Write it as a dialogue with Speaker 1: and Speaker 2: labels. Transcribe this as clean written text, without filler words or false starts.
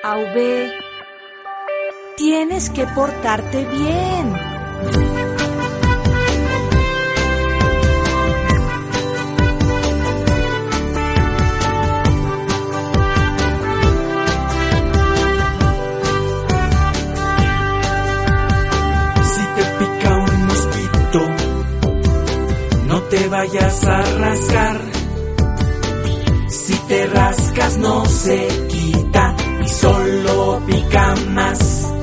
Speaker 1: V, tienes que portarte bien.
Speaker 2: No te vayas a rascar. Si te rascas no se quita y solo pica más.